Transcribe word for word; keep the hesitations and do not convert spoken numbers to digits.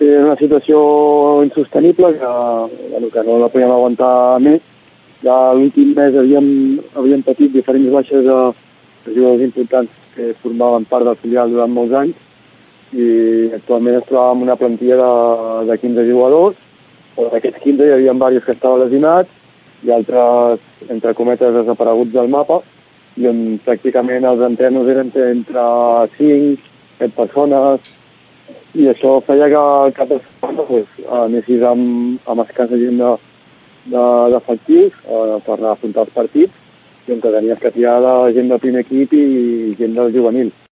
és una situació insostenible que, bueno, que no la podíem aguantar més. Ja l'últim mes havíem, havíem patit diferents baixes de, de jugadors importants que formaven part del filial durant molts anys i actualment es trobava amb una plantilla de, de quinze jugadors, o d'aquests quinze hi havia diversos que estaven lesionats i altres, entre cometes, desapareguts del mapa, i on pràcticament els entrenos eren entre cinc, set persones, i això feia que el cap de setmana pues, anessis amb, amb escassa gent de, de, d'efectius eh, per afrontar els partits, i on tenies que tirar de gent del primer equip i gent del juvenil.